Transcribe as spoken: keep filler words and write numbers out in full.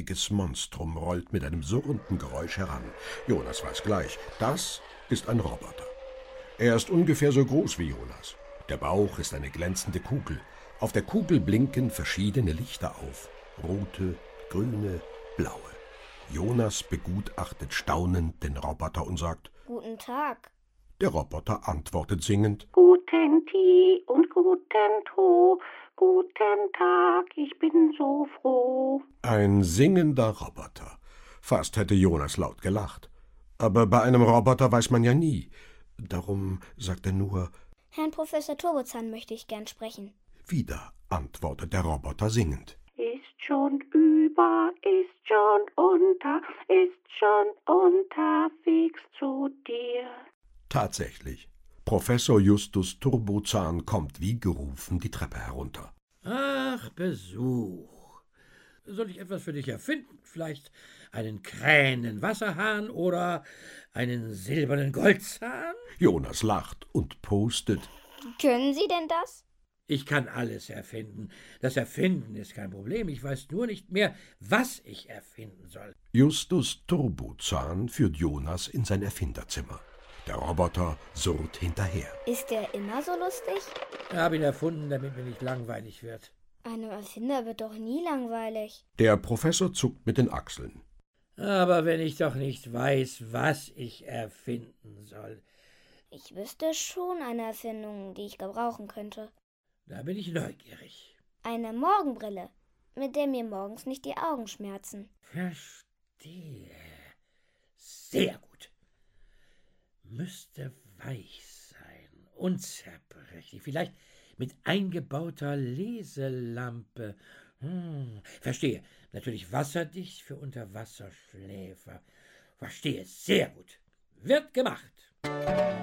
riesiges Monstrum rollt mit einem surrenden Geräusch heran. Jonas weiß gleich, das ist ein Roboter. Er ist ungefähr so groß wie Jonas. Der Bauch ist eine glänzende Kugel. Auf der Kugel blinken verschiedene Lichter auf. Rote, grüne, blaue. Jonas begutachtet staunend den Roboter und sagt: Guten Tag. Der Roboter antwortet singend: Guten Tee und guten To, guten Tag, ich bin so froh. Ein singender Roboter. Fast hätte Jonas laut gelacht. Aber bei einem Roboter weiß man ja nie. Darum sagt er nur: Herrn Professor Turbozahn möchte ich gern sprechen. Wieder antwortet der Roboter singend: Ist schon über, ist schon unter, ist schon unterwegs zu dir. Tatsächlich. Professor Justus Turbozahn kommt wie gerufen die Treppe herunter. Ach, Besuch. Soll ich etwas für dich erfinden? Vielleicht einen Krähenwasserhahn oder einen silbernen Goldzahn? Jonas lacht und postet: Können Sie denn das? Ich kann alles erfinden. Das Erfinden ist kein Problem. Ich weiß nur nicht mehr, was ich erfinden soll. Justus Turbozahn führt Jonas in sein Erfinderzimmer. Der Roboter surrt hinterher. Ist er immer so lustig? Ich habe ihn erfunden, damit mir nicht langweilig wird. Einem Erfinder wird doch nie langweilig. Der Professor zuckt mit den Achseln. Aber wenn ich doch nicht weiß, was ich erfinden soll. Ich wüsste schon eine Erfindung, die ich gebrauchen könnte. Da bin ich neugierig. Eine Morgenbrille, mit der mir morgens nicht die Augen schmerzen. Verstehe. Sehr gut. Müsste weich sein, unzerbrechlich, vielleicht mit eingebauter Leselampe. Hm, verstehe. Natürlich wasserdicht für Unterwasserschläfer. Verstehe, sehr gut. Wird gemacht.